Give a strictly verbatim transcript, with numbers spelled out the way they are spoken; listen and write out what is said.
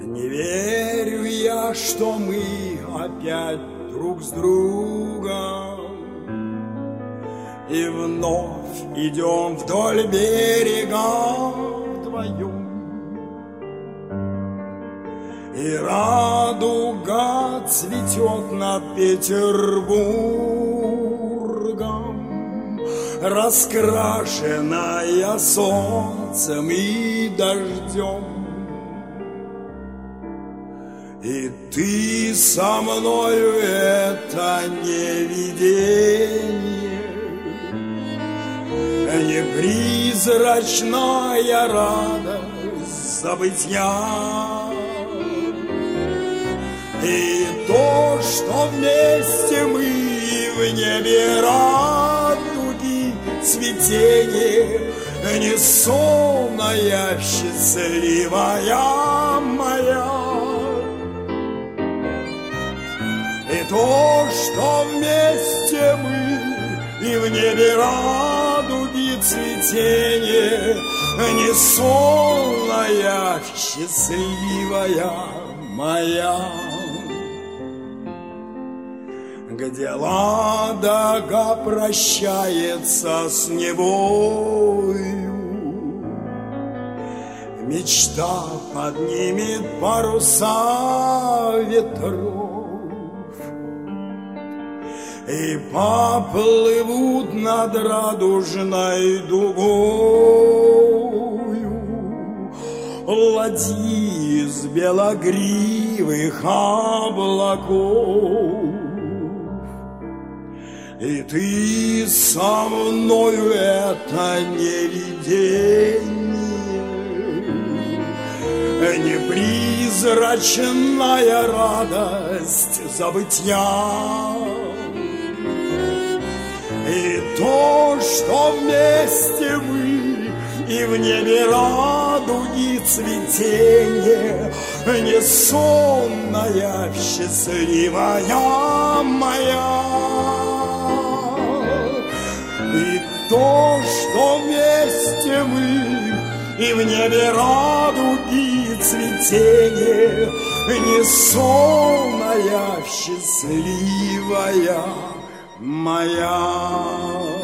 Не верю я, что мы опять друг с другом и вновь идем вдоль берега вдвоем. И радуга цветет над Петербургом, раскрашенная солнцем и дождем. И ты со мною, это не видение, не призрачная радость забытья. И то, что вместе мы в небе радуги цветение, не сонная счастливая моя. И то, что вместе мы и в небе радуги цветение, не сонная счастливая моя. Где Ладога прощается с небою, мечта поднимет паруса ветров, и поплывут над радужной дугою ладьи из белогривых облаков. И ты со мною, это не видение, не призрачная радость забытья. И то, что вместе мы и в небе радуги цветение, не сонная счастливая моя. И то, что вместе мы и в небе радуги цветение, не сонная счастливая моя.